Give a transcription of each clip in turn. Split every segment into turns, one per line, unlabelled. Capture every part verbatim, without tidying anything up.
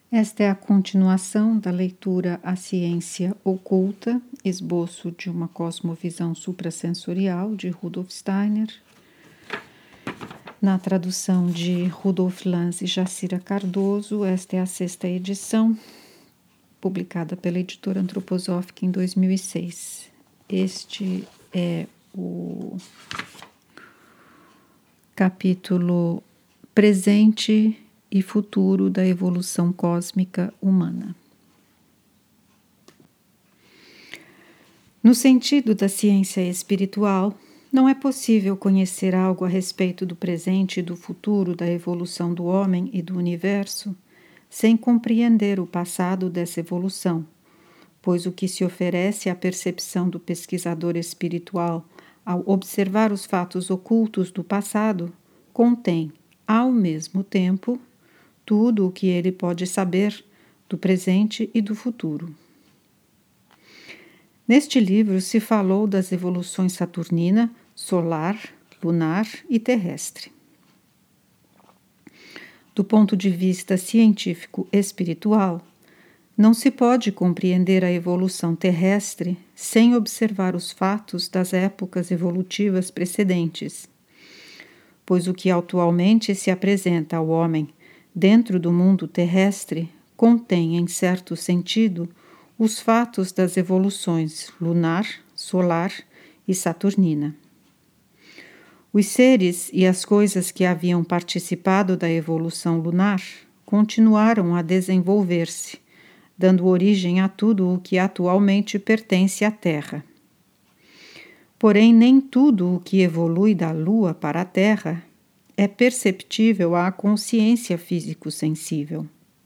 Esta é a continuação da leitura A Ciência Oculta, esboço de uma cosmovisão suprassensorial, de Rudolf Steiner, na tradução de Rudolf Lanz e Jacira Cardoso. Esta é a sexta edição, publicada pela editora Antroposófica em dois mil e seis. Este é o capítulo Presente e Futuro da Evolução Cósmica Humana. No sentido da ciência espiritual, não é possível conhecer algo a respeito do presente e do futuro da evolução do homem e do universo sem compreender o passado dessa evolução, pois o que se oferece à percepção do pesquisador espiritual ao observar os fatos ocultos do passado contém, ao mesmo tempo, tudo o que ele pode saber do presente e do futuro. Neste livro se falou das evoluções saturnina, solar, lunar e terrestre. Do ponto de vista científico espiritual, não se pode compreender a evolução terrestre sem observar os fatos das épocas evolutivas precedentes, pois o que atualmente se apresenta ao homem dentro do mundo terrestre contém, em certo sentido, os fatos das evoluções lunar, solar e saturnina. Os seres e as coisas que haviam participado da evolução lunar continuaram a desenvolver-se, dando origem a tudo o que atualmente pertence à Terra. Porém, nem tudo o que evolui da Lua para a Terra é perceptível à consciência físico-sensível.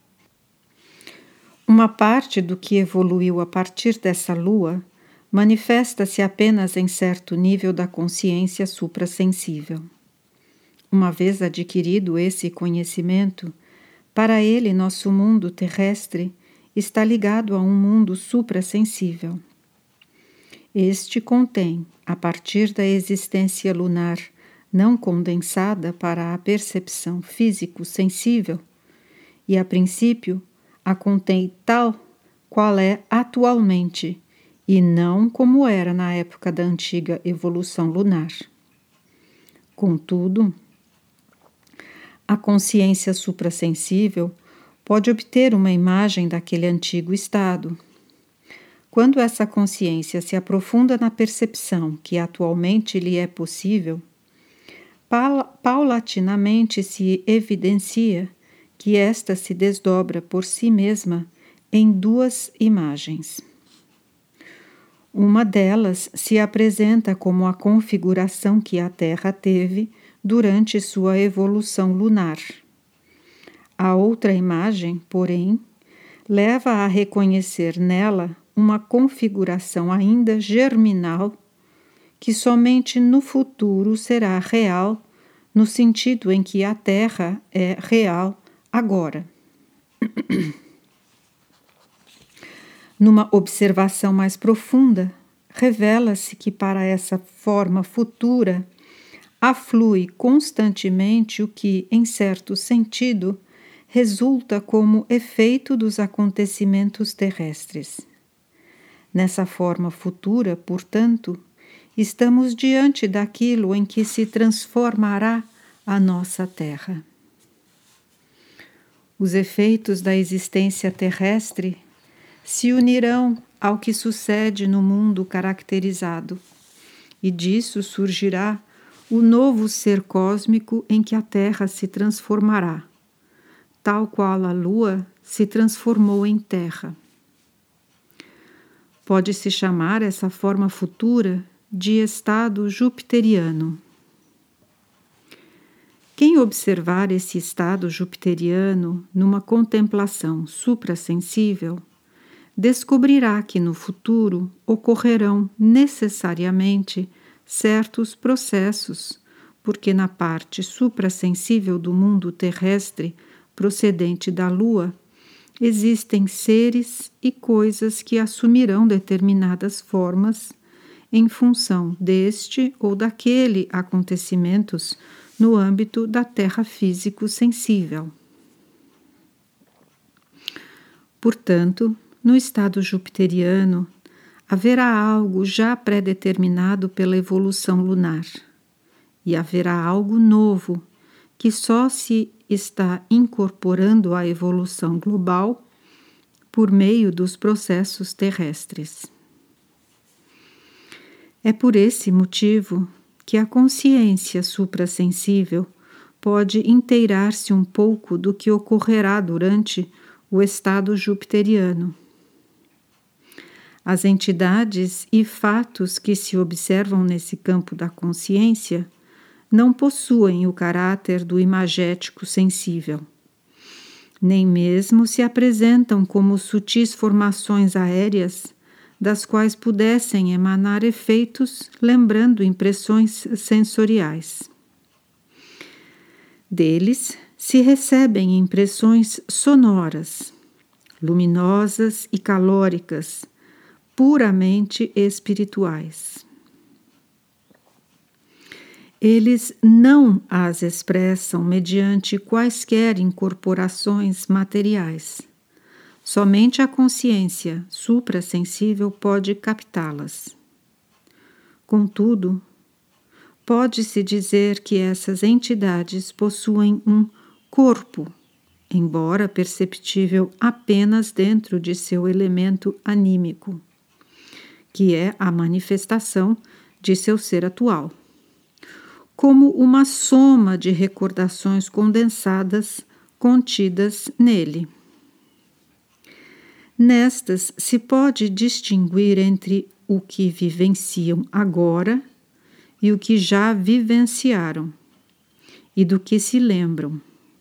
Uma parte do que evoluiu a partir dessa Lua manifesta-se apenas em certo nível da consciência suprassensível. Uma vez adquirido esse conhecimento, para ele nosso mundo terrestre está ligado a um mundo suprassensível. Este contém, a partir da existência lunar não condensada para a percepção físico-sensível, e a princípio a contém tal qual é atualmente, e não como era na época da antiga evolução lunar. Contudo, a consciência suprassensível pode obter uma imagem daquele antigo estado. Quando essa consciência se aprofunda na percepção que atualmente lhe é possível, paulatinamente se evidencia que esta se desdobra por si mesma em duas imagens. Uma delas se apresenta como a configuração que a Terra teve durante sua evolução lunar. A outra imagem, porém, leva a reconhecer nela uma configuração ainda germinal que somente no futuro será real, no sentido em que a Terra é real agora. Numa observação mais profunda, revela-se que para essa forma futura aflui constantemente o que, em certo sentido, resulta como efeito dos acontecimentos terrestres. Nessa forma futura, portanto, estamos diante daquilo em que se transformará a nossa Terra. Os efeitos da existência terrestre se unirão ao que sucede no mundo caracterizado, e disso surgirá o novo ser cósmico em que a Terra se transformará, tal qual a Lua se transformou em Terra. Pode-se chamar essa forma futura de estado jupiteriano. Quem observar esse estado jupiteriano numa contemplação suprassensível, descobrirá que no futuro ocorrerão necessariamente certos processos, porque na parte suprassensível do mundo terrestre procedente da Lua, existem seres e coisas que assumirão determinadas formas em função deste ou daquele acontecimentos no âmbito da Terra físico-sensível. Portanto, no estado jupiteriano, haverá algo já pré-determinado pela evolução lunar, e haverá algo novo que só se está incorporando à evolução global por meio dos processos terrestres. É por esse motivo que a consciência suprassensível pode inteirar-se um pouco do que ocorrerá durante o estado jupiteriano. As entidades e fatos que se observam nesse campo da consciência não possuem o caráter do imagético sensível, nem mesmo se apresentam como sutis formações aéreas das quais pudessem emanar efeitos lembrando impressões sensoriais. Deles se recebem impressões sonoras, luminosas e calóricas, puramente espirituais. Eles não as expressam mediante quaisquer incorporações materiais. Somente a consciência suprassensível pode captá-las. Contudo, pode-se dizer que essas entidades possuem um corpo, embora perceptível apenas dentro de seu elemento anímico, que é a manifestação de seu ser atual, como uma soma de recordações condensadas contidas nele. Nestas se pode distinguir entre o que vivenciam agora e o que já vivenciaram, e do que se lembram.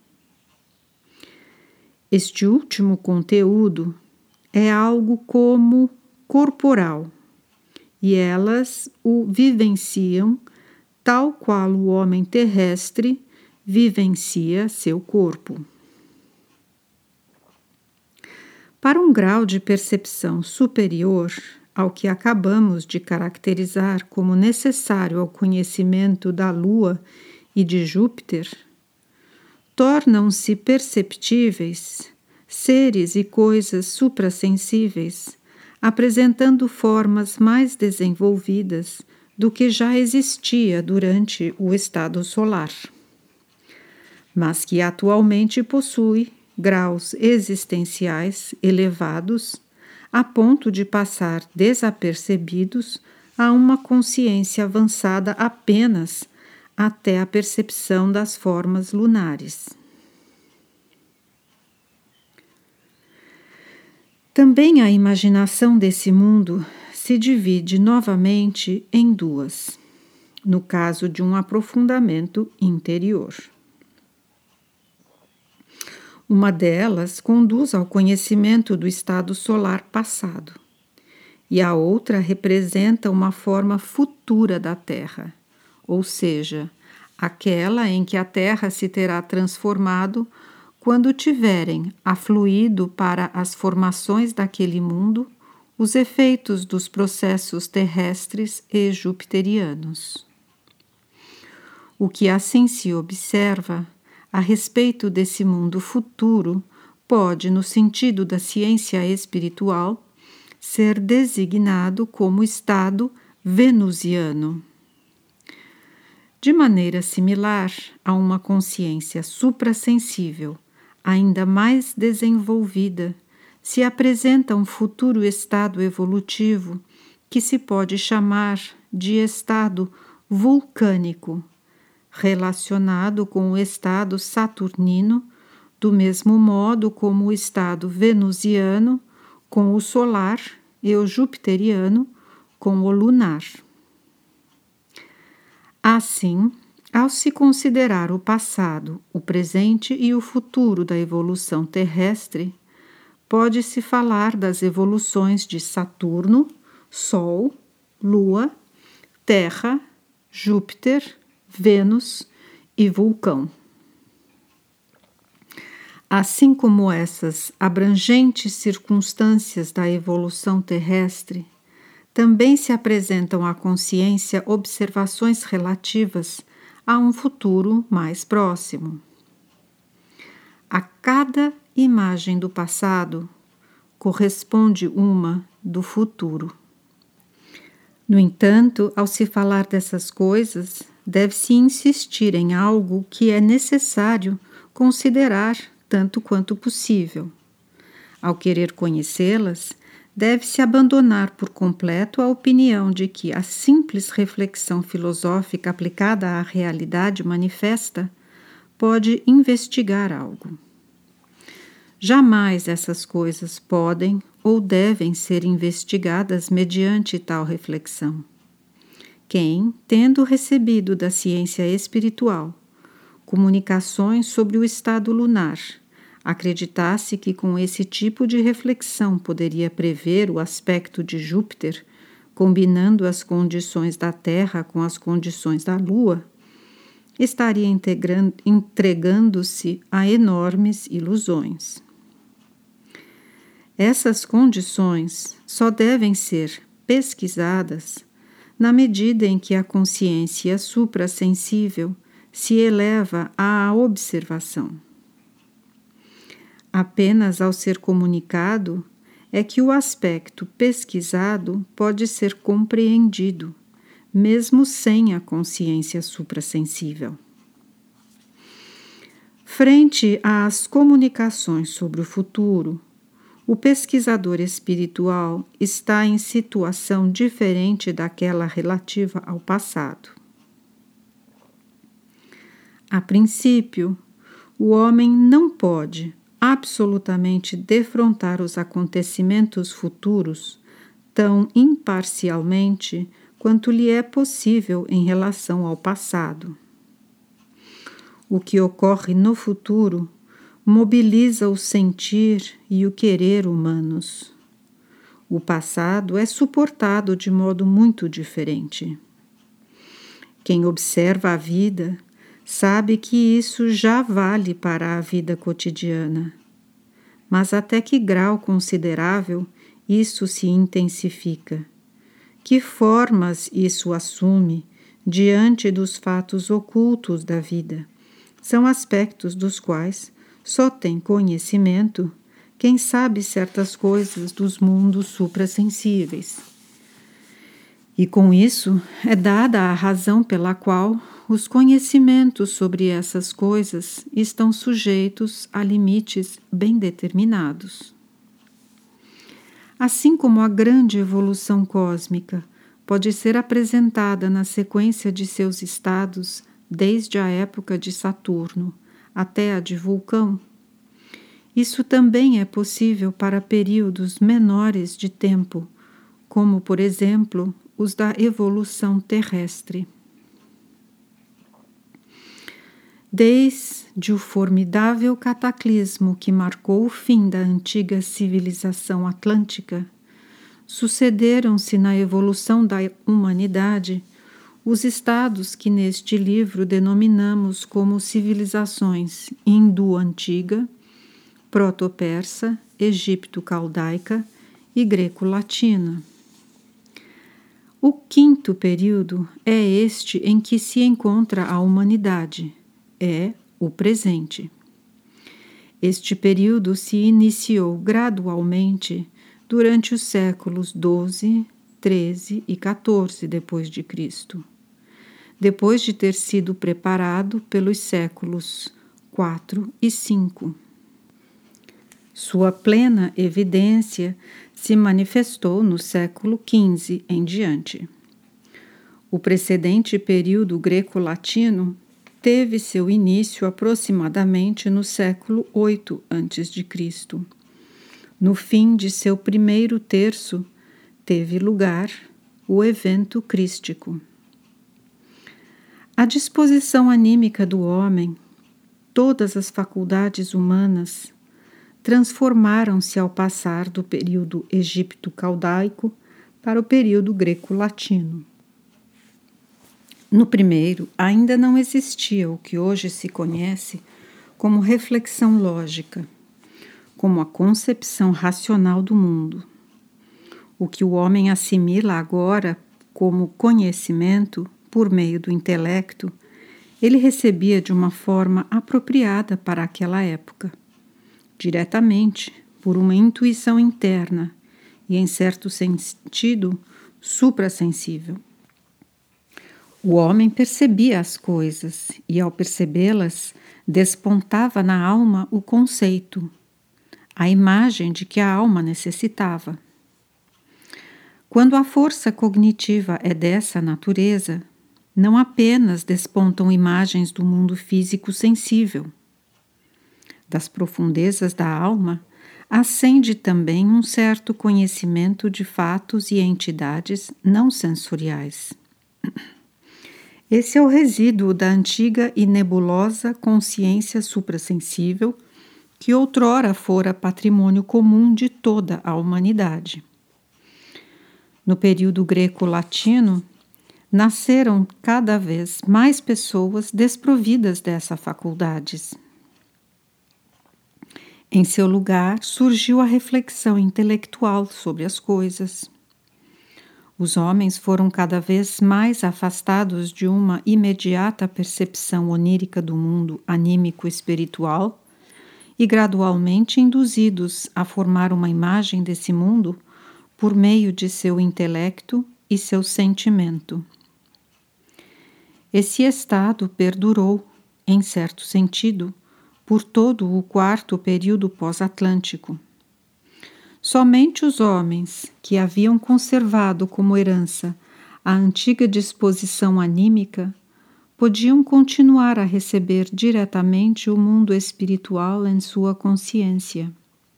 Este último conteúdo é algo como corporal, e elas o vivenciam tal qual o homem terrestre vivencia seu corpo. Para um grau de percepção superior ao que acabamos de caracterizar como necessário ao conhecimento da Lua e de Júpiter, tornam-se perceptíveis seres e coisas suprassensíveis, apresentando formas mais desenvolvidas do que já existia durante o estado solar, mas que atualmente possui graus existenciais elevados a ponto de passar desapercebidos a uma consciência avançada apenas até a percepção das formas lunares. Também a imaginação desse mundo se divide novamente em duas, no caso de um aprofundamento interior. Uma delas conduz ao conhecimento do estado solar passado, e a outra representa uma forma futura da Terra, ou seja, aquela em que a Terra se terá transformado quando tiverem afluído para as formações daquele mundo os efeitos dos processos terrestres e jupiterianos. O que assim se observa a respeito desse mundo futuro pode, no sentido da ciência espiritual, ser designado como estado venusiano. De maneira similar a uma consciência suprassensível, ainda mais desenvolvida, se apresenta um futuro estado evolutivo que se pode chamar de estado vulcânico, relacionado com o estado saturnino, do mesmo modo como o estado venusiano com o solar e o jupiteriano com o lunar. Assim, ao se considerar o passado, o presente e o futuro da evolução terrestre, pode-se falar das evoluções de Saturno, Sol, Lua, Terra, Júpiter, Vênus e Vulcão. Assim como essas abrangentes circunstâncias da evolução terrestre, também se apresentam à consciência observações relativas a um futuro mais próximo. A cada imagem do passado corresponde uma do futuro. No entanto, ao se falar dessas coisas, deve-se insistir em algo que é necessário considerar tanto quanto possível. Ao querer conhecê-las, deve-se abandonar por completo a opinião de que a simples reflexão filosófica aplicada à realidade manifesta pode investigar algo. Jamais essas coisas podem ou devem ser investigadas mediante tal reflexão. Quem, tendo recebido da ciência espiritual comunicações sobre o estado lunar, acreditasse que com esse tipo de reflexão poderia prever o aspecto de Júpiter, combinando as condições da Terra com as condições da Lua, estaria entregando-se a enormes ilusões. Essas condições só devem ser pesquisadas na medida em que a consciência suprassensível se eleva à observação. Apenas ao ser comunicado é que o aspecto pesquisado pode ser compreendido, mesmo sem a consciência suprassensível. Frente às comunicações sobre o futuro, o pesquisador espiritual está em situação diferente daquela relativa ao passado. A princípio, o homem não pode absolutamente defrontar os acontecimentos futuros tão imparcialmente quanto lhe é possível em relação ao passado. O que ocorre no futuro mobiliza o sentir e o querer humanos. O passado é suportado de modo muito diferente. Quem observa a vida sabe que isso já vale para a vida cotidiana. Mas até que grau considerável isso se intensifica? Que formas isso assume diante dos fatos ocultos da vida? São aspectos dos quais só tem conhecimento quem sabe certas coisas dos mundos suprassensíveis. E com isso é dada a razão pela qual os conhecimentos sobre essas coisas estão sujeitos a limites bem determinados. Assim como a grande evolução cósmica pode ser apresentada na sequência de seus estados desde a época de Saturno até a de Vulcão, isso também é possível para períodos menores de tempo, como, por exemplo, os da evolução terrestre. Desde o formidável cataclismo que marcou o fim da antiga civilização atlântica, sucederam-se na evolução da humanidade os estados que neste livro denominamos como civilizações hindu-antiga, proto-persa, egipto-caldaica e greco-latina. O quinto período é este em que se encontra a humanidade, é o presente. Este período se iniciou gradualmente durante os séculos doze, treze e quatorze depois de Cristo, depois de ter sido preparado pelos séculos quatro e cinco. Sua plena evidência se manifestou no século quinze em diante. O precedente período greco-latino teve seu início aproximadamente no século oito antes de Cristo. No fim de seu primeiro terço, teve lugar o evento crístico. A disposição anímica do homem, todas as faculdades humanas, transformaram-se ao passar do período egipto-caldaico para o período greco-latino. No primeiro, ainda não existia o que hoje se conhece como reflexão lógica, como a concepção racional do mundo. O que o homem assimila agora como conhecimento por meio do intelecto, ele recebia de uma forma apropriada para aquela época, diretamente, por uma intuição interna e, em certo sentido, suprassensível. O homem percebia as coisas e, ao percebê-las, despontava na alma o conceito, a imagem de que a alma necessitava. Quando a força cognitiva é dessa natureza, não apenas despontam imagens do mundo físico sensível. Das profundezas da alma, ascende também um certo conhecimento de fatos e entidades não sensoriais. Esse é o resíduo da antiga e nebulosa consciência suprassensível que outrora fora patrimônio comum de toda a humanidade. No período greco-latino, nasceram cada vez mais pessoas desprovidas dessas faculdades. Em seu lugar, surgiu a reflexão intelectual sobre as coisas. Os homens foram cada vez mais afastados de uma imediata percepção onírica do mundo anímico-espiritual e gradualmente induzidos a formar uma imagem desse mundo por meio de seu intelecto e seu sentimento. Esse estado perdurou, em certo sentido, por todo o quarto período pós-atlântico. Somente os homens que haviam conservado como herança a antiga disposição anímica podiam continuar a receber diretamente o mundo espiritual em sua consciência.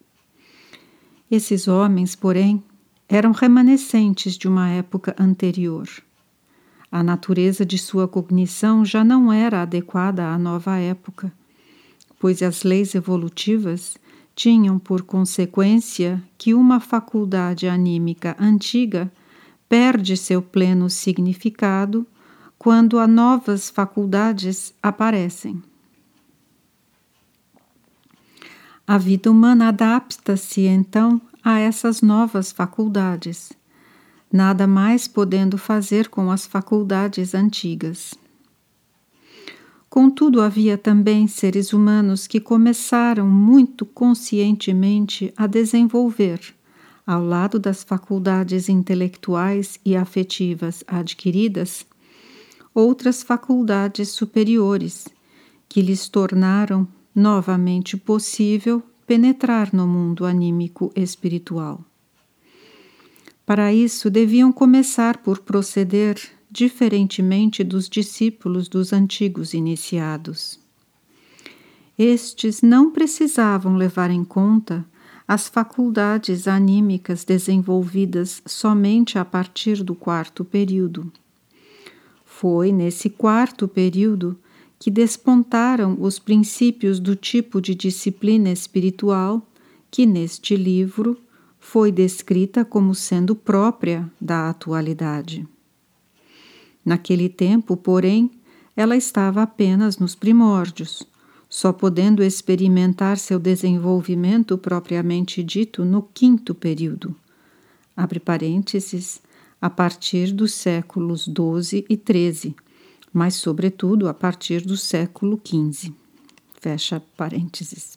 Esses homens, porém, eram remanescentes de uma época anterior. A natureza de sua cognição já não era adequada à nova época, pois as leis evolutivas tinham por consequência que uma faculdade anímica antiga perde seu pleno significado quando as novas faculdades aparecem. A vida humana adapta-se então a essas novas faculdades, nada mais podendo fazer com as faculdades antigas. Contudo, havia também seres humanos que começaram muito conscientemente a desenvolver, ao lado das faculdades intelectuais e afetivas adquiridas, outras faculdades superiores, que lhes tornaram novamente possível penetrar no mundo anímico espiritual. Para isso, deviam começar por proceder diferentemente dos discípulos dos antigos iniciados. Estes não precisavam levar em conta as faculdades anímicas desenvolvidas somente a partir do quarto período. Foi nesse quarto período que despontaram os princípios do tipo de disciplina espiritual que neste livro foi descrita como sendo própria da atualidade. Naquele tempo, porém, ela estava apenas nos primórdios, só podendo experimentar seu desenvolvimento propriamente dito no quinto período, abre parênteses, a partir dos séculos doze e treze, mas sobretudo a partir do século quinze, fecha parênteses.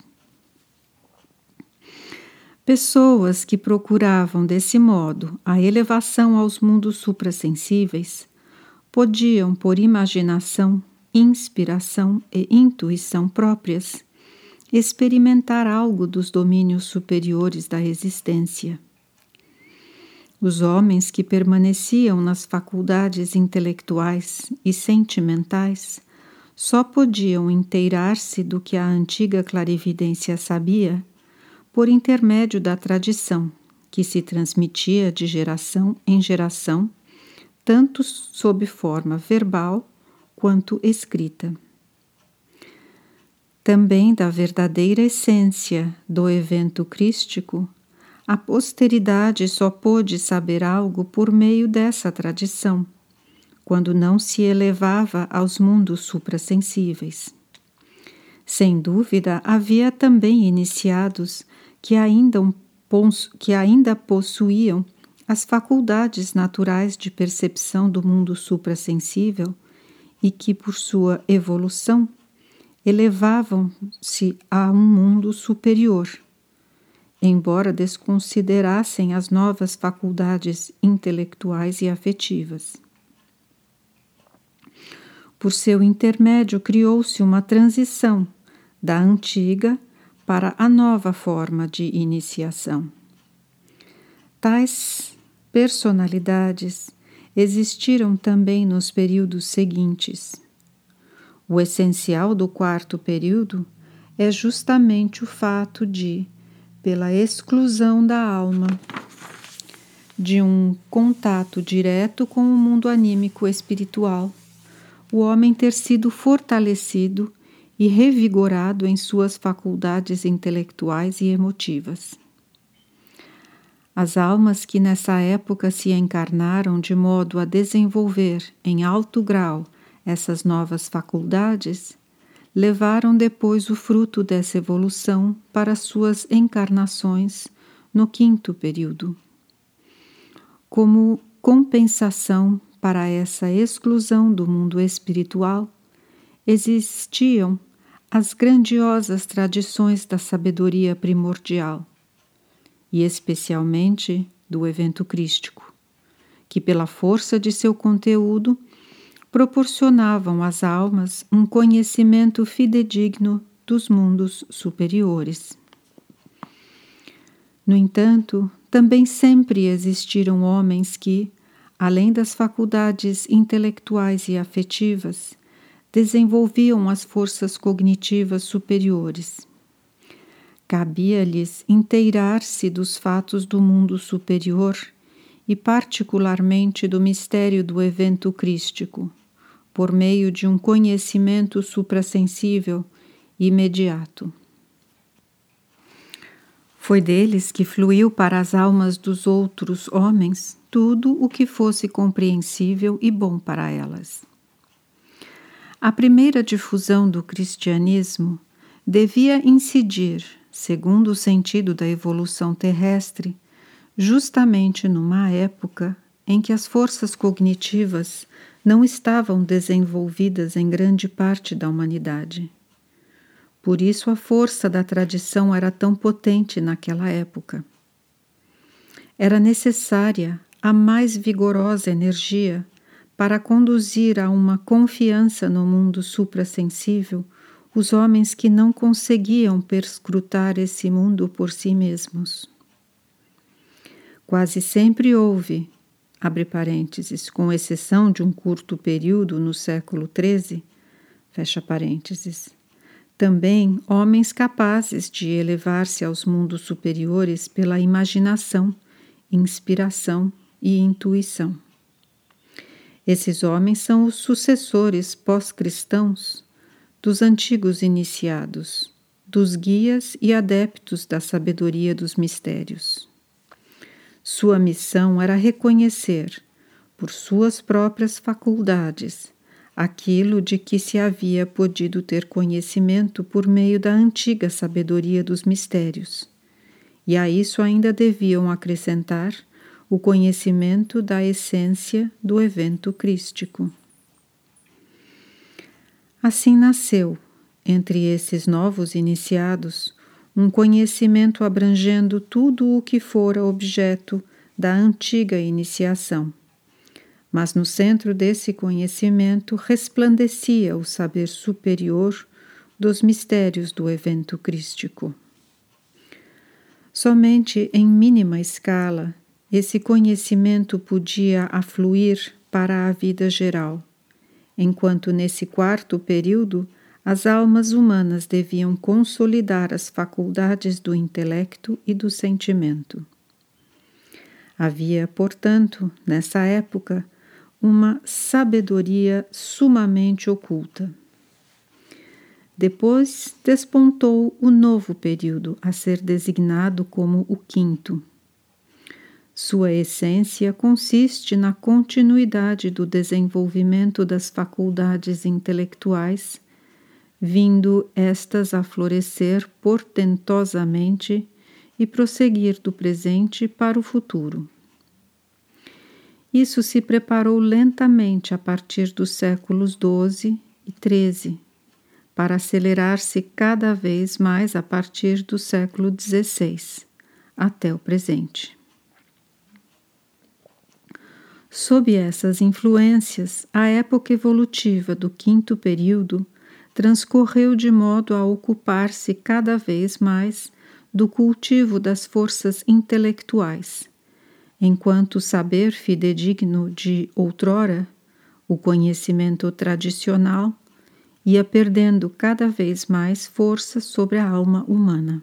Pessoas que procuravam desse modo a elevação aos mundos suprassensíveis podiam, por imaginação, inspiração e intuição próprias, experimentar algo dos domínios superiores da existência. Os homens que permaneciam nas faculdades intelectuais e sentimentais só podiam inteirar-se do que a antiga clarividência sabia por intermédio da tradição, que se transmitia de geração em geração, tanto sob forma verbal quanto escrita. Também da verdadeira essência do evento crístico, a posteridade só pôde saber algo por meio dessa tradição, quando não se elevava aos mundos suprassensíveis. Sem dúvida, havia também iniciados que ainda, um, que ainda possuíam as faculdades naturais de percepção do mundo suprassensível e que, por sua evolução, elevavam-se a um mundo superior, embora desconsiderassem as novas faculdades intelectuais e afetivas. Por seu intermédio, criou-se uma transição da antiga para a nova forma de iniciação. Tais personalidades existiram também nos períodos seguintes. O essencial do quarto período é justamente o fato de, pela exclusão da alma de um contato direto com o mundo anímico espiritual, o homem ter sido fortalecido e revigorado em suas faculdades intelectuais e emotivas. As almas que nessa época se encarnaram de modo a desenvolver em alto grau essas novas faculdades, levaram depois o fruto dessa evolução para suas encarnações no quinto período. Como compensação para essa exclusão do mundo espiritual, existiam as grandiosas tradições da sabedoria primordial, e especialmente do evento crístico, que pela força de seu conteúdo proporcionavam às almas um conhecimento fidedigno dos mundos superiores. No entanto, também sempre existiram homens que, além das faculdades intelectuais e afetivas, desenvolviam as forças cognitivas superiores. Cabia-lhes inteirar-se dos fatos do mundo superior e particularmente do mistério do evento crístico, por meio de um conhecimento suprassensível e imediato. Foi deles que fluiu para as almas dos outros homens tudo o que fosse compreensível e bom para elas. A primeira difusão do cristianismo devia incidir, segundo o sentido da evolução terrestre, justamente numa época em que as forças cognitivas não estavam desenvolvidas em grande parte da humanidade. Por isso a força da tradição era tão potente naquela época. Era necessária a mais vigorosa energia para conduzir a uma confiança no mundo suprassensível os homens que não conseguiam perscrutar esse mundo por si mesmos. Quase sempre houve, abre parênteses, com exceção de um curto período no século treze, fecha parênteses, também homens capazes de elevar-se aos mundos superiores pela imaginação, inspiração e intuição. Esses homens são os sucessores pós-cristãos dos antigos iniciados, dos guias e adeptos da sabedoria dos mistérios. Sua missão era reconhecer, por suas próprias faculdades, aquilo de que se havia podido ter conhecimento por meio da antiga sabedoria dos mistérios, e a isso ainda deviam acrescentar o conhecimento da essência do evento crístico. Assim nasceu, entre esses novos iniciados, um conhecimento abrangendo tudo o que fora objeto da antiga iniciação. Mas no centro desse conhecimento resplandecia o saber superior dos mistérios do evento crístico. Somente em mínima escala, esse conhecimento podia afluir para a vida geral, enquanto nesse quarto período as almas humanas deviam consolidar as faculdades do intelecto e do sentimento. Havia, portanto, nessa época, uma sabedoria sumamente oculta. Depois despontou o novo período, a ser designado como o quinto. Sua essência consiste na continuidade do desenvolvimento das faculdades intelectuais, vindo estas a florescer portentosamente e prosseguir do presente para o futuro. Isso se preparou lentamente a partir dos séculos doze e treze, para acelerar-se cada vez mais a partir do século dezesseis, até o presente. Sob essas influências, a época evolutiva do quinto período transcorreu de modo a ocupar-se cada vez mais do cultivo das forças intelectuais, enquanto o saber fidedigno de outrora, o conhecimento tradicional, ia perdendo cada vez mais força sobre a alma humana.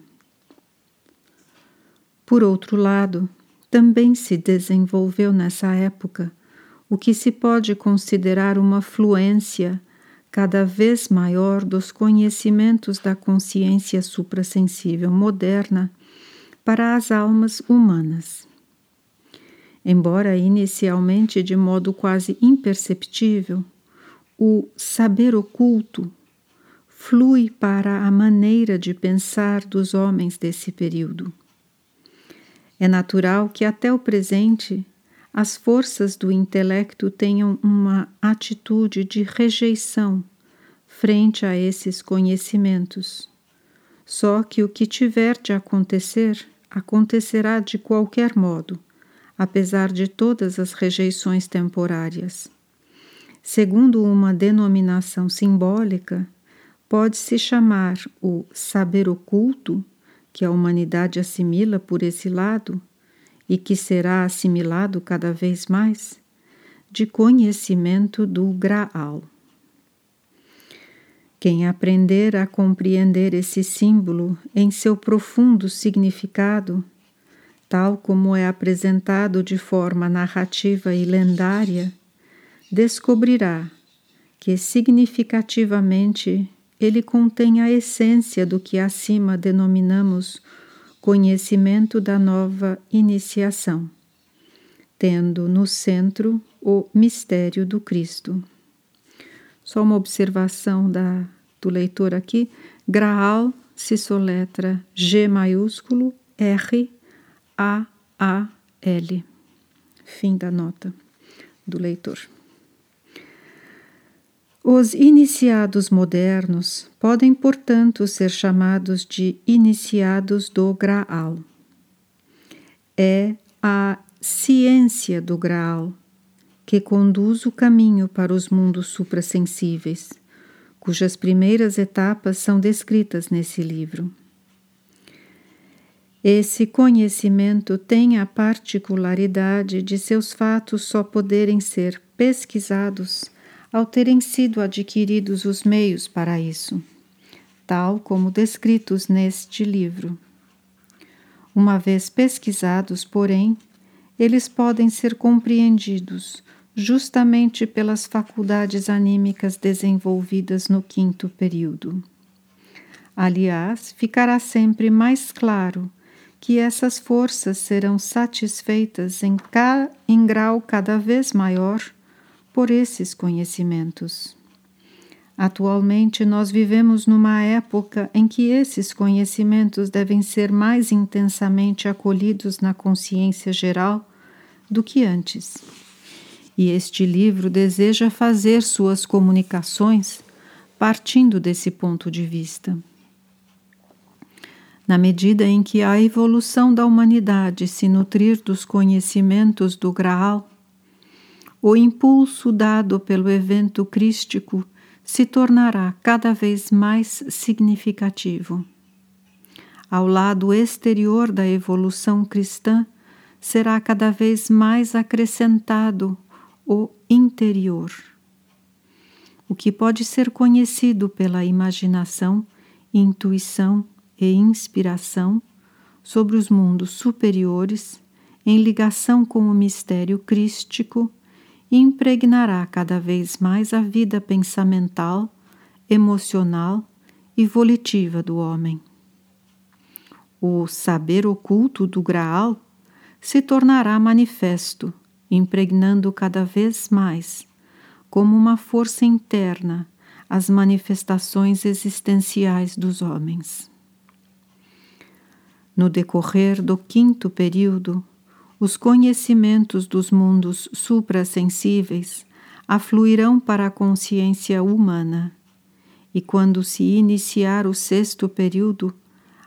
Por outro lado, também se desenvolveu nessa época o que se pode considerar uma fluência cada vez maior dos conhecimentos da consciência suprassensível moderna para as almas humanas. Embora inicialmente de modo quase imperceptível, o saber oculto flui para a maneira de pensar dos homens desse período. É natural que até o presente as forças do intelecto tenham uma atitude de rejeição frente a esses conhecimentos. Só que o que tiver de acontecer, acontecerá de qualquer modo, apesar de todas as rejeições temporárias. Segundo uma denominação simbólica, pode-se chamar o saber oculto, que a humanidade assimila por esse lado e que será assimilado cada vez mais, de conhecimento do Graal. Quem aprender a compreender esse símbolo em seu profundo significado, tal como é apresentado de forma narrativa e lendária, descobrirá que significativamente ele contém a essência do que acima denominamos conhecimento da nova iniciação, tendo no centro o mistério do Cristo. Só uma observação da, do leitor aqui: Graal se soletra G maiúsculo R A A L. Fim da nota do leitor. Os iniciados modernos podem, portanto, ser chamados de iniciados do Graal. É a ciência do Graal que conduz o caminho para os mundos suprassensíveis, cujas primeiras etapas são descritas nesse livro. Esse conhecimento tem a particularidade de seus fatos só poderem ser pesquisados ao terem sido adquiridos os meios para isso, tal como descritos neste livro. Uma vez pesquisados, porém, eles podem ser compreendidos justamente pelas faculdades anímicas desenvolvidas no quinto período. Aliás, ficará sempre mais claro que essas forças serão satisfeitas em, ca... em grau cada vez maior por esses conhecimentos. Atualmente, nós vivemos numa época em que esses conhecimentos devem ser mais intensamente acolhidos na consciência geral do que antes. E este livro deseja fazer suas comunicações partindo desse ponto de vista. Na medida em que a evolução da humanidade se nutrir dos conhecimentos do Graal, o impulso dado pelo evento crístico se tornará cada vez mais significativo. Ao lado exterior da evolução cristã, será cada vez mais acrescentado o interior. O que pode ser conhecido pela imaginação, intuição e inspiração sobre os mundos superiores, em ligação com o mistério crístico, impregnará cada vez mais a vida pensamental, emocional e volitiva do homem. O saber oculto do Graal se tornará manifesto, impregnando cada vez mais, como uma força interna, as manifestações existenciais dos homens. No decorrer do quinto período, os conhecimentos dos mundos suprassensíveis afluirão para a consciência humana, e quando se iniciar o sexto período,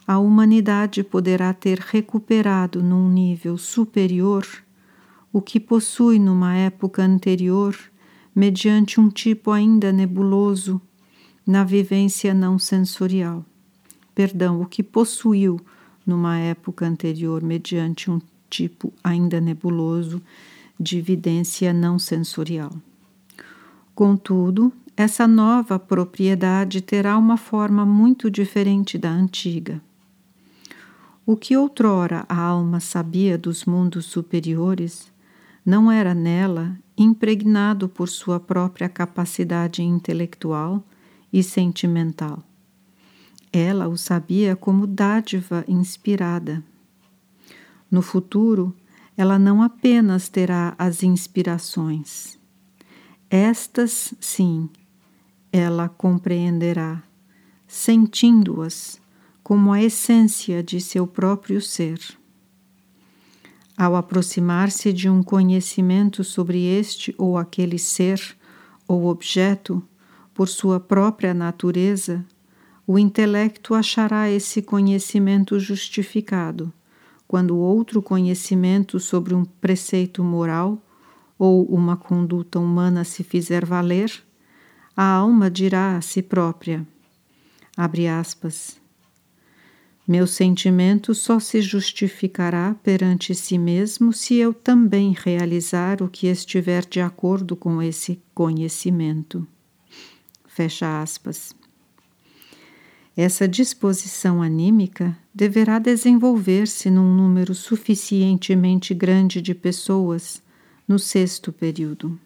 a humanidade poderá ter recuperado num nível superior o que possui numa época anterior, mediante um tipo ainda nebuloso na vivência não sensorial. Perdão, o que possuiu numa época anterior, mediante um tipo ainda nebuloso de evidência não sensorial. Contudo, essa nova propriedade terá uma forma muito diferente da antiga. O que outrora a alma sabia dos mundos superiores não era nela impregnado por sua própria capacidade intelectual e sentimental. Ela o sabia como dádiva inspirada. No futuro, ela não apenas terá as inspirações. Estas, sim, ela compreenderá, sentindo-as como a essência de seu próprio ser. Ao aproximar-se de um conhecimento sobre este ou aquele ser ou objeto, por sua própria natureza, o intelecto achará esse conhecimento justificado, quando outro conhecimento sobre um preceito moral ou uma conduta humana se fizer valer, a alma dirá a si própria, abre aspas, meu sentimento só se justificará perante si mesmo se eu também realizar o que estiver de acordo com esse conhecimento. Fecha aspas. Essa disposição anímica deverá desenvolver-se num número suficientemente grande de pessoas no sexto período.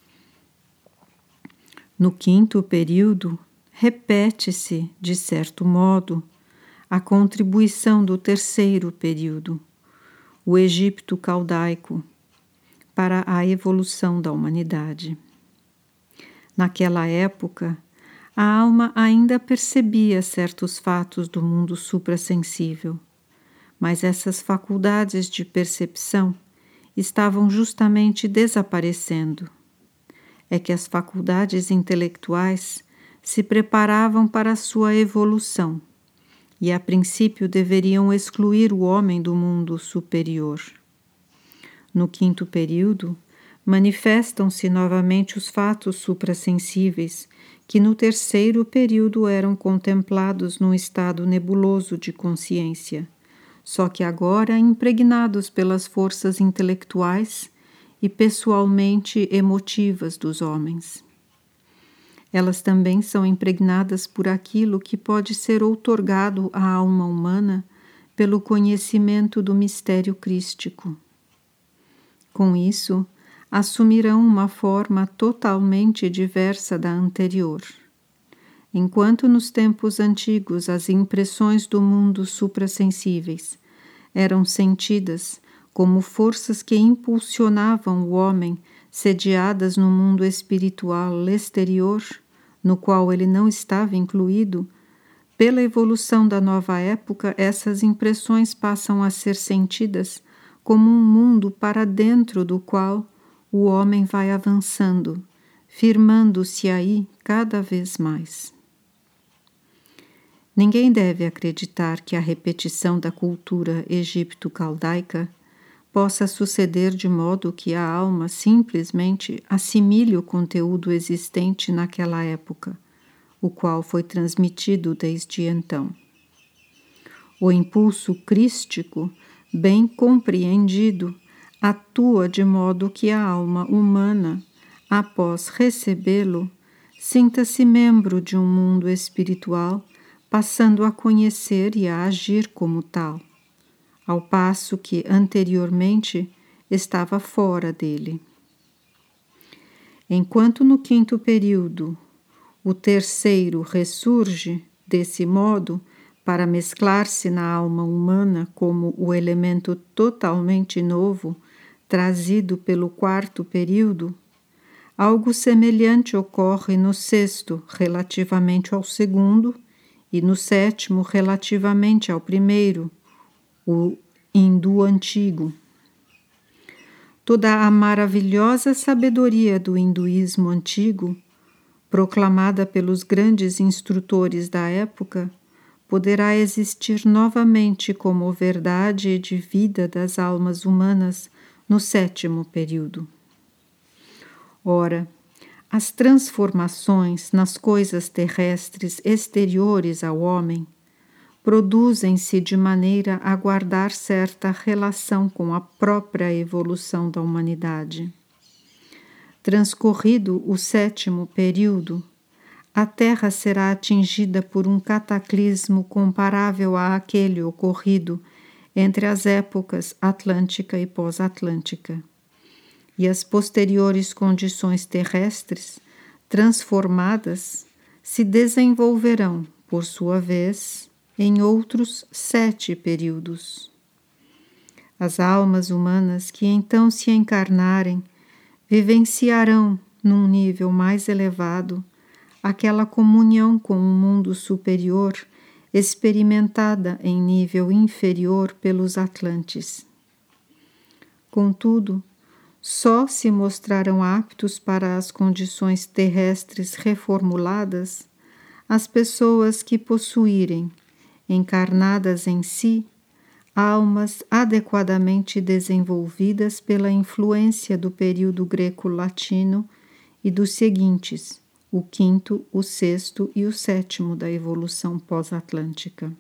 No quinto período, repete-se, de certo modo, a contribuição do terceiro período, o Egito caldaico, para a evolução da humanidade. Naquela época, a alma ainda percebia certos fatos do mundo suprassensível, mas essas faculdades de percepção estavam justamente desaparecendo. É que as faculdades intelectuais se preparavam para a sua evolução e, a princípio, deveriam excluir o homem do mundo superior. No quinto período, manifestam-se novamente os fatos suprassensíveis que no terceiro período eram contemplados num estado nebuloso de consciência, só que agora impregnados pelas forças intelectuais e pessoalmente emotivas dos homens. Elas também são impregnadas por aquilo que pode ser outorgado à alma humana pelo conhecimento do mistério crístico. Com isso, assumirão uma forma totalmente diversa da anterior. Enquanto nos tempos antigos as impressões do mundo suprassensíveis eram sentidas como forças que impulsionavam o homem sediadas no mundo espiritual exterior, no qual ele não estava incluído, pela evolução da nova época, essas impressões passam a ser sentidas como um mundo para dentro do qual o homem vai avançando, firmando-se aí cada vez mais. Ninguém deve acreditar que a repetição da cultura egipto-caldaica possa suceder de modo que a alma simplesmente assimile o conteúdo existente naquela época, o qual foi transmitido desde então. O impulso crístico, bem compreendido, atua de modo que a alma humana, após recebê-lo, sinta-se membro de um mundo espiritual, passando a conhecer e a agir como tal, ao passo que anteriormente estava fora dele. Enquanto no quinto período o terceiro ressurge desse modo para mesclar-se na alma humana como o elemento totalmente novo trazido pelo quarto período, algo semelhante ocorre no sexto relativamente ao segundo e no sétimo relativamente ao primeiro, o hindu antigo. Toda a maravilhosa sabedoria do hinduísmo antigo, proclamada pelos grandes instrutores da época, poderá existir novamente como verdade de vida das almas humanas no sétimo período. Ora, as transformações nas coisas terrestres exteriores ao homem produzem-se de maneira a guardar certa relação com a própria evolução da humanidade. Transcorrido o sétimo período, a Terra será atingida por um cataclismo comparável àquele ocorrido entre as épocas Atlântica e pós-Atlântica, e as posteriores condições terrestres, transformadas, se desenvolverão, por sua vez, em outros sete períodos. As almas humanas que então se encarnarem vivenciarão, num nível mais elevado, aquela comunhão com um mundo superior experimentada em nível inferior pelos Atlantes. Contudo, só se mostrarão aptos para as condições terrestres reformuladas as pessoas que possuírem, encarnadas em si, almas adequadamente desenvolvidas pela influência do período greco-latino e dos seguintes, o quinto, o sexto e o sétimo da evolução pós-atlântica.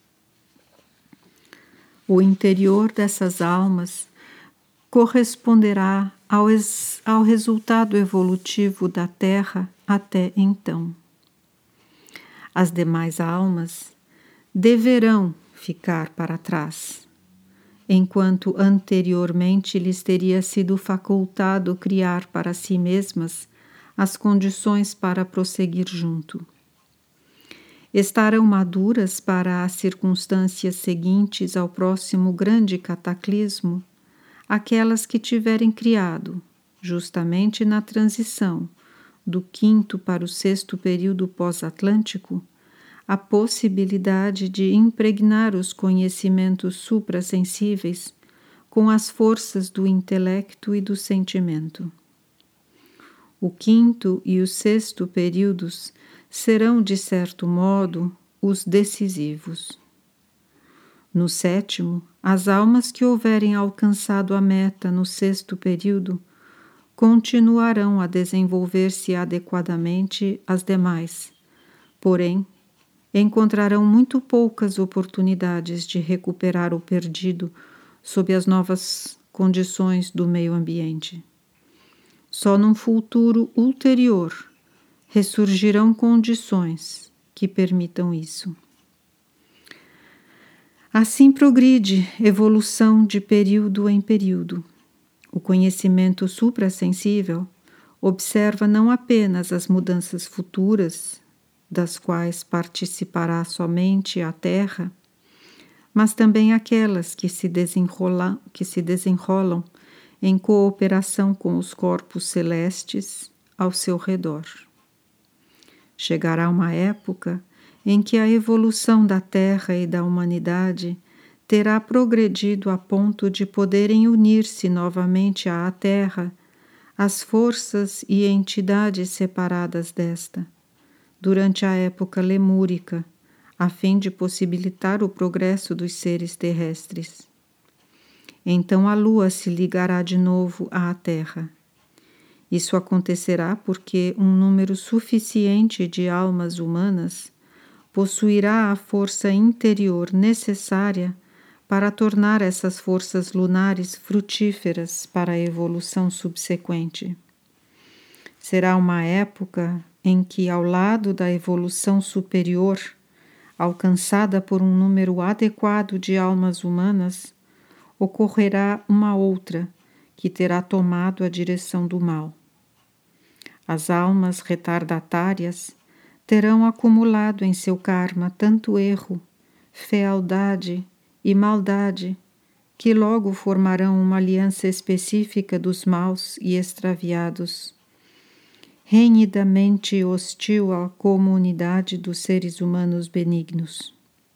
O interior dessas almas corresponderá ao, ex, ao resultado evolutivo da Terra até então. As demais almas deverão ficar para trás, enquanto anteriormente lhes teria sido facultado criar para si mesmas as condições para prosseguir junto. Estarão maduras para as circunstâncias seguintes ao próximo grande cataclismo, aquelas que tiverem criado, justamente na transição do quinto para o sexto período pós-atlântico, a possibilidade de impregnar os conhecimentos suprassensíveis com as forças do intelecto e do sentimento. O quinto e o sexto períodos serão, de certo modo, os decisivos. No sétimo, as almas que houverem alcançado a meta no sexto período continuarão a desenvolver-se adequadamente às demais, porém, encontrarão muito poucas oportunidades de recuperar o perdido sob as novas condições do meio ambiente. Só num futuro ulterior ressurgirão condições que permitam isso. Assim progride evolução de período em período. O conhecimento suprassensível observa não apenas as mudanças futuras, das quais participará somente a Terra, mas também aquelas que se desenrolam, que se desenrolam em cooperação com os corpos celestes ao seu redor. Chegará uma época em que a evolução da Terra e da humanidade terá progredido a ponto de poderem unir-se novamente à Terra as forças e entidades separadas desta, durante a época lemúrica, a fim de possibilitar o progresso dos seres terrestres. Então a Lua se ligará de novo à Terra. Isso acontecerá porque um número suficiente de almas humanas possuirá a força interior necessária para tornar essas forças lunares frutíferas para a evolução subsequente. Será uma época em que, ao lado da evolução superior, alcançada por um número adequado de almas humanas, ocorrerá uma outra que terá tomado a direção do mal. As almas retardatárias terão acumulado em seu karma tanto erro, fealdade e maldade, que logo formarão uma aliança específica dos maus e extraviados, renhidamente hostil à comunidade dos seres humanos benignos.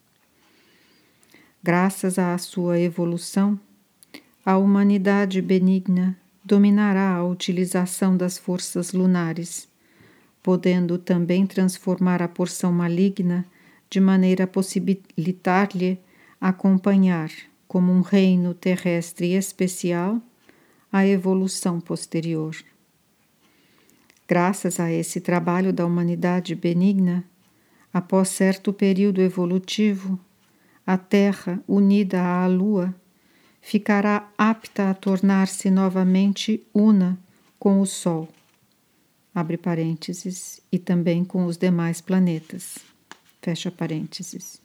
Graças à sua evolução, a humanidade benigna dominará a utilização das forças lunares, podendo também transformar a porção maligna de maneira a possibilitar-lhe acompanhar, como um reino terrestre especial, a evolução posterior. Graças a esse trabalho da humanidade benigna, após certo período evolutivo, a Terra, unida à Lua, ficará apta a tornar-se novamente una com o Sol, abre parênteses, e também com os demais planetas, fecha parênteses.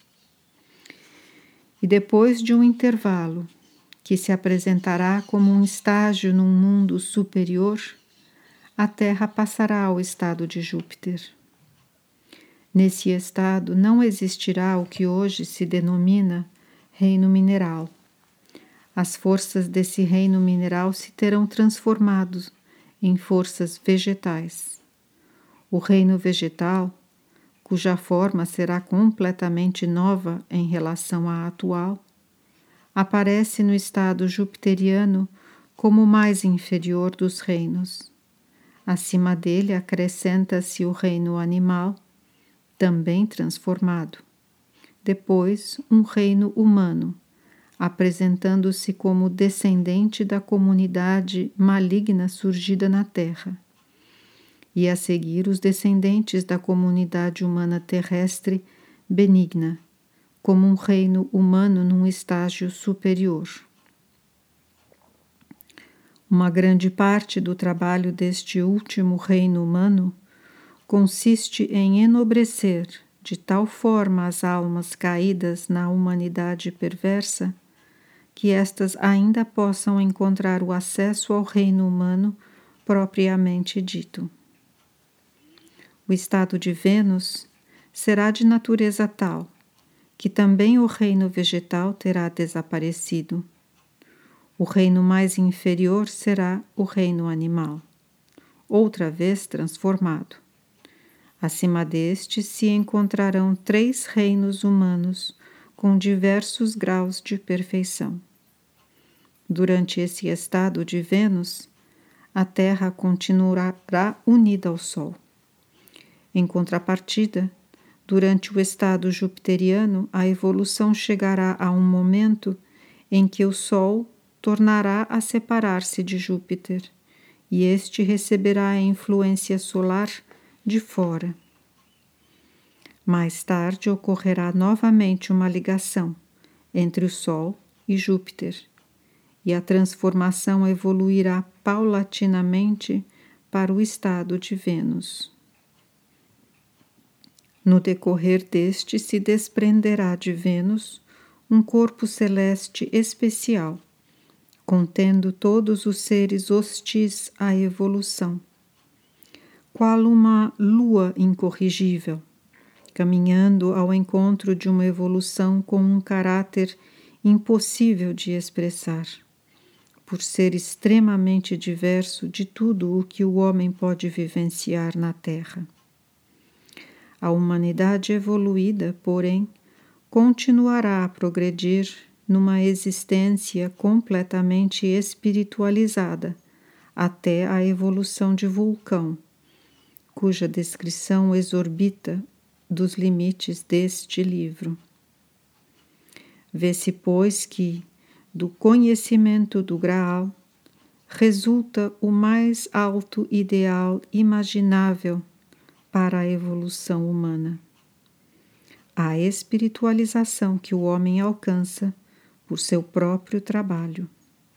E depois de um intervalo, que se apresentará como um estágio num mundo superior, a Terra passará ao estado de Júpiter. Nesse estado não existirá o que hoje se denomina reino mineral. As forças desse reino mineral se terão transformado em forças vegetais. O reino vegetal, cuja forma será completamente nova em relação à atual, aparece no estado jupiteriano como o mais inferior dos reinos. Acima dele acrescenta-se o reino animal, também transformado. Depois, um reino humano, apresentando-se como descendente da comunidade maligna surgida na Terra. E a seguir os descendentes da comunidade humana terrestre benigna, como um reino humano num estágio superior. Uma grande parte do trabalho deste último reino humano consiste em enobrecer de tal forma as almas caídas na humanidade perversa que estas ainda possam encontrar o acesso ao reino humano propriamente dito. O estado de Vênus será de natureza tal que também o reino vegetal terá desaparecido. O reino mais inferior será o reino animal, outra vez transformado. Acima deste se encontrarão três reinos humanos com diversos graus de perfeição. Durante esse estado de Vênus, a Terra continuará unida ao Sol. Em contrapartida, durante o estado jupiteriano, a evolução chegará a um momento em que o Sol tornará a separar-se de Júpiter, e este receberá a influência solar de fora. Mais tarde ocorrerá novamente uma ligação entre o Sol e Júpiter, e a transformação evoluirá paulatinamente para o estado de Vênus. No decorrer deste se desprenderá de Vênus um corpo celeste especial, contendo todos os seres hostis à evolução, qual uma lua incorrigível, caminhando ao encontro de uma evolução com um caráter impossível de expressar, por ser extremamente diverso de tudo o que o homem pode vivenciar na Terra. A humanidade evoluída, porém, continuará a progredir numa existência completamente espiritualizada até a evolução de Vulcão, cuja descrição exorbita dos limites deste livro. Vê-se, pois, que, do conhecimento do Graal, resulta o mais alto ideal imaginável para a evolução humana. A espiritualização que o homem alcança por seu próprio trabalho.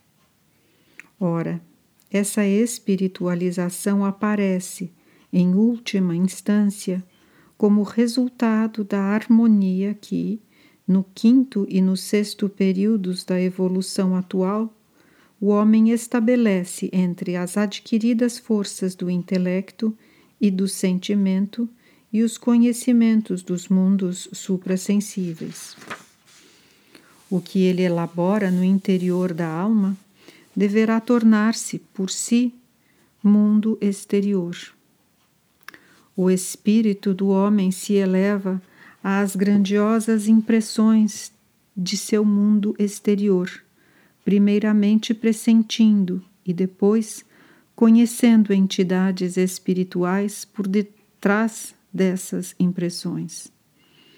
Ora, essa espiritualização aparece, em última instância, como resultado da harmonia que, no quinto e no sexto períodos da evolução atual, o homem estabelece entre as adquiridas forças do intelecto e do sentimento e os conhecimentos dos mundos suprassensíveis. O que ele elabora no interior da alma deverá tornar-se, por si, mundo exterior. O espírito do homem se eleva às grandiosas impressões de seu mundo exterior, primeiramente pressentindo e depois conhecendo entidades espirituais por detrás dessas impressões.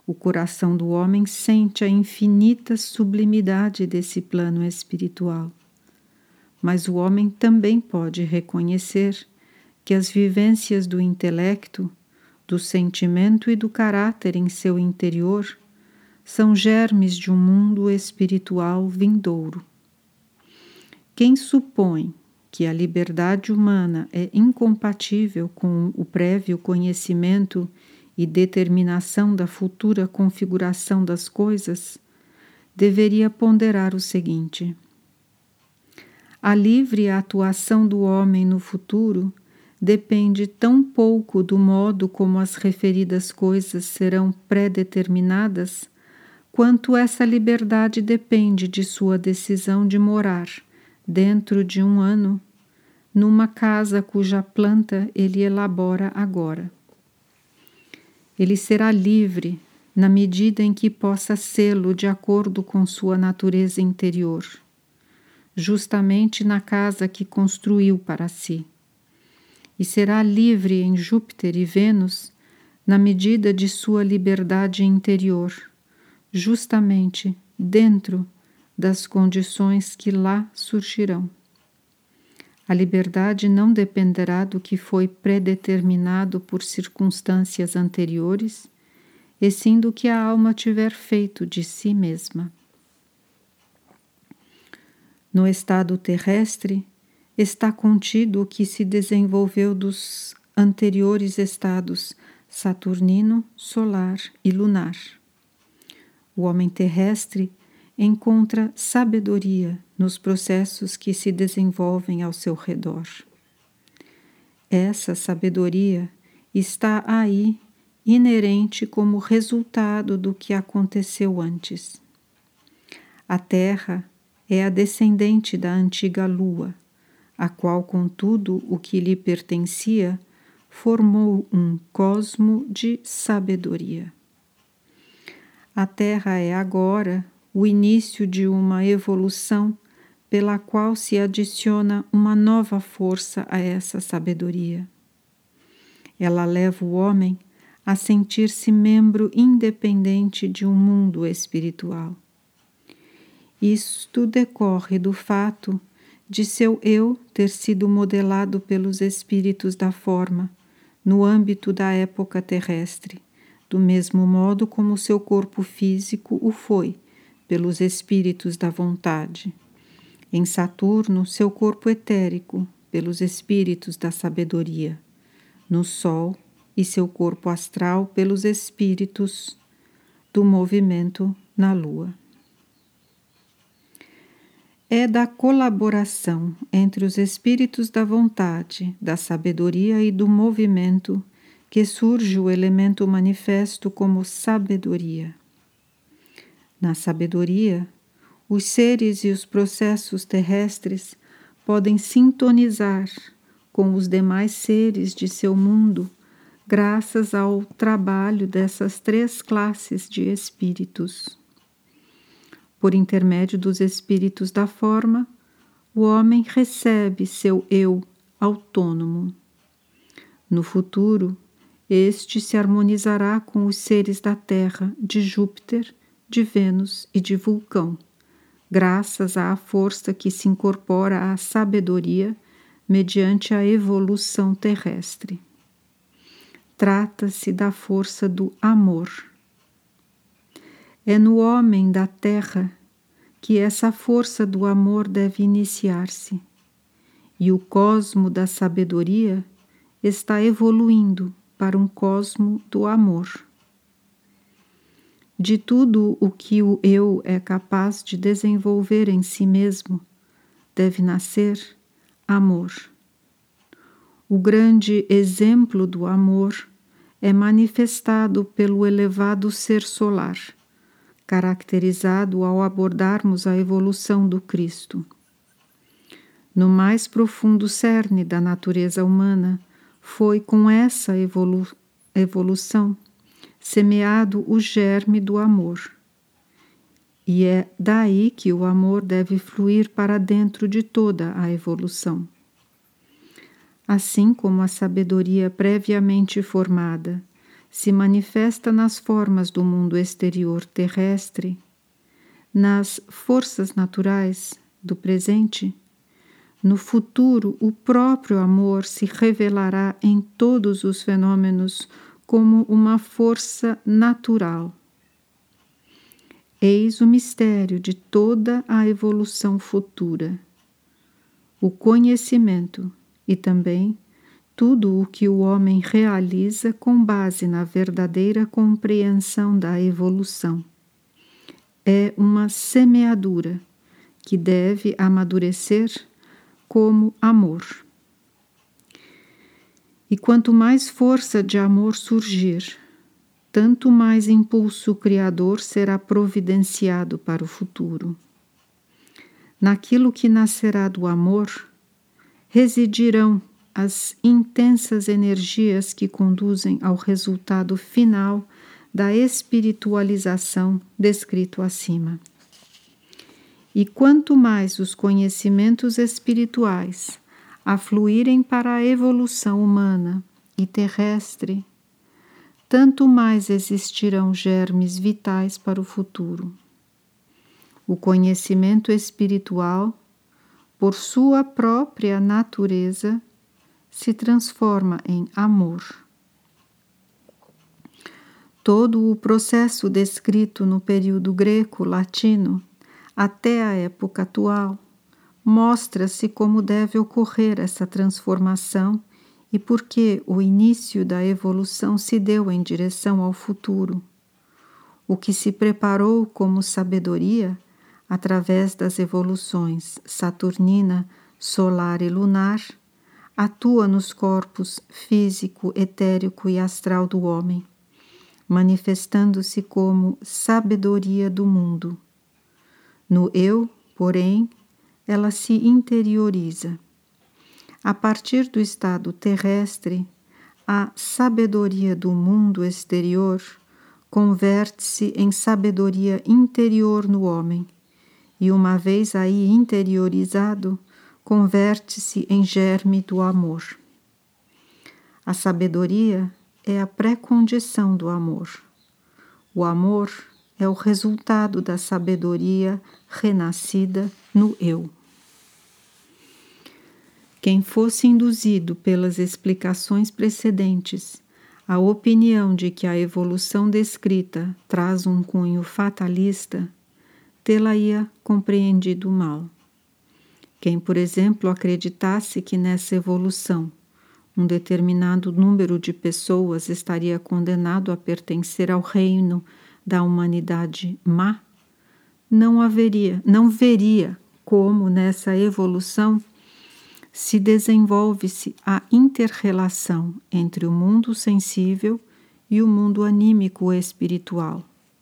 O coração do homem sente a infinita sublimidade desse plano espiritual. Mas o homem também pode reconhecer que as vivências do intelecto, do sentimento e do caráter em seu interior são germes de um mundo espiritual vindouro. Quem supõe que a liberdade humana é incompatível com o prévio conhecimento e determinação da futura configuração das coisas, deveria ponderar o seguinte: a livre atuação do homem no futuro depende tão pouco do modo como as referidas coisas serão pré-determinadas, quanto essa liberdade depende de sua decisão de morar, dentro de um ano, numa casa cuja planta ele elabora agora. Ele será livre na medida em que possa sê-lo de acordo com sua natureza interior, justamente na casa que construiu para si. E será livre em Júpiter e Vênus na medida de sua liberdade interior, justamente dentro das condições que lá surgirão. A liberdade não dependerá do que foi predeterminado por circunstâncias anteriores, e sim do que a alma tiver feito de si mesma. No estado terrestre está contido o que se desenvolveu dos anteriores estados saturnino, solar e lunar. O homem terrestre encontra sabedoria nos processos que se desenvolvem ao seu redor. Essa sabedoria está aí inerente como resultado do que aconteceu antes. A Terra é a descendente da antiga Lua, a qual, contudo, o que lhe pertencia, formou um cosmo de sabedoria. A Terra é agora o início de uma evolução pela qual se adiciona uma nova força a essa sabedoria. Ela leva o homem a sentir-se membro independente de um mundo espiritual. Isto decorre do fato de seu eu ter sido modelado pelos espíritos da forma, no âmbito da época terrestre, do mesmo modo como seu corpo físico o foi, pelos espíritos da vontade. Em Saturno, seu corpo etérico, pelos espíritos da sabedoria. No Sol, e seu corpo astral, pelos espíritos do movimento na Lua. É da colaboração entre os espíritos da vontade, da sabedoria e do movimento que surge o elemento manifesto como sabedoria. Na sabedoria, os seres e os processos terrestres podem sintonizar com os demais seres de seu mundo graças ao trabalho dessas três classes de espíritos. Por intermédio dos espíritos da forma, o homem recebe seu eu autônomo. No futuro, este se harmonizará com os seres da Terra, de Júpiter, de Vênus e de Vulcão, graças à força que se incorpora à sabedoria mediante a evolução terrestre. Trata-se da força do amor. É no homem da Terra que essa força do amor deve iniciar-se, e o cosmo da sabedoria está evoluindo para um cosmo do amor. De tudo o que o eu é capaz de desenvolver em si mesmo, deve nascer amor. O grande exemplo do amor é manifestado pelo elevado ser solar, caracterizado ao abordarmos a evolução do Cristo. No mais profundo cerne da natureza humana, foi com essa evolu- evolução semeado o germe do amor. E é daí que o amor deve fluir para dentro de toda a evolução. Assim como a sabedoria previamente formada se manifesta nas formas do mundo exterior terrestre, nas forças naturais do presente, no futuro o próprio amor se revelará em todos os fenômenos como uma força natural. Eis o mistério de toda a evolução futura. O conhecimento e também tudo o que o homem realiza com base na verdadeira compreensão da evolução. É uma semeadura que deve amadurecer como amor. E quanto mais força de amor surgir, tanto mais impulso criador será providenciado para o futuro. Naquilo que nascerá do amor, residirão as intensas energias que conduzem ao resultado final da espiritualização descrito acima. E quanto mais os conhecimentos espirituais afluírem para a evolução humana e terrestre, tanto mais existirão germes vitais para o futuro. O conhecimento espiritual, por sua própria natureza, se transforma em amor. Todo o processo descrito no período greco-latino até a época atual mostra-se como deve ocorrer essa transformação e por que o início da evolução se deu em direção ao futuro. O que se preparou como sabedoria através das evoluções saturnina, solar e lunar, atua nos corpos físico, etérico e astral do homem, manifestando-se como sabedoria do mundo. No eu, porém, ela se interioriza. A partir do estado terrestre, a sabedoria do mundo exterior converte-se em sabedoria interior no homem, e uma vez aí interiorizado, converte-se em germe do amor. A sabedoria é a pré-condição do amor. O amor é o resultado da sabedoria renascida no eu. Quem fosse induzido pelas explicações precedentes à opinião de que a evolução descrita traz um cunho fatalista, tê-la-ia compreendido mal. Quem, por exemplo, acreditasse que nessa evolução um determinado número de pessoas estaria condenado a pertencer ao reino da humanidade má, não haveria, não veria como nessa evolução se desenvolve-se a inter-relação entre o mundo sensível e o mundo anímico espiritual.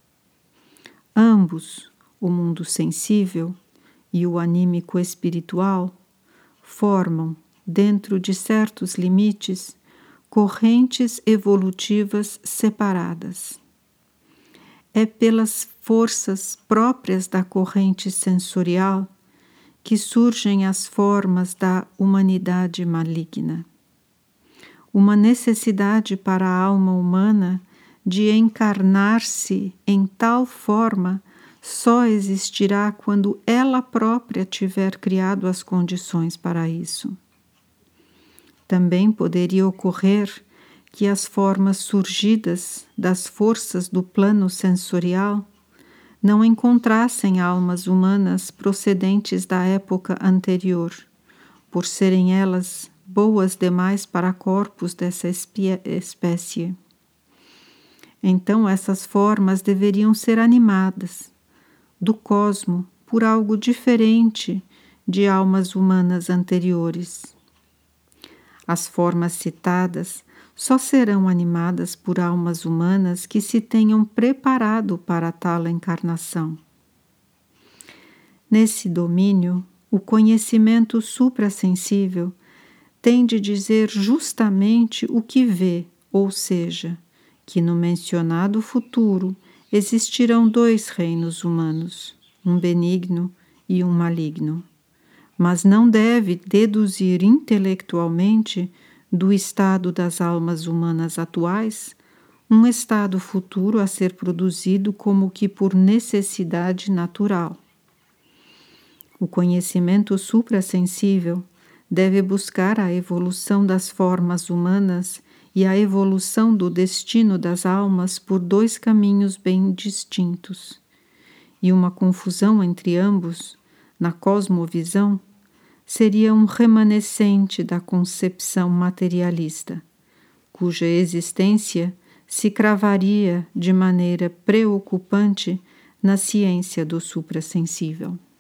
Ambos, o mundo sensível e o anímico espiritual, formam, dentro de certos limites, correntes evolutivas separadas. É pelas forças próprias da corrente sensorial que surgem as formas da humanidade maligna. Uma necessidade para a alma humana de encarnar-se em tal forma só existirá quando ela própria tiver criado as condições para isso. Também poderia ocorrer que as formas surgidas das forças do plano sensorial não encontrassem almas humanas procedentes da época anterior, por serem elas boas demais para corpos dessa espécie. Então essas formas deveriam ser animadas do cosmo por algo diferente de almas humanas anteriores. As formas citadas só serão animadas por almas humanas que se tenham preparado para tal encarnação. Nesse domínio, o conhecimento suprassensível tem de dizer justamente o que vê, ou seja, que no mencionado futuro existirão dois reinos humanos, um benigno e um maligno, mas não deve deduzir intelectualmente do estado das almas humanas atuais um estado futuro a ser produzido como que por necessidade natural. O conhecimento suprassensível deve buscar a evolução das formas humanas e a evolução do destino das almas por dois caminhos bem distintos, e uma confusão entre ambos, na cosmovisão, seria um remanescente da concepção materialista, cuja existência se cravaria de maneira preocupante na ciência do suprassensível.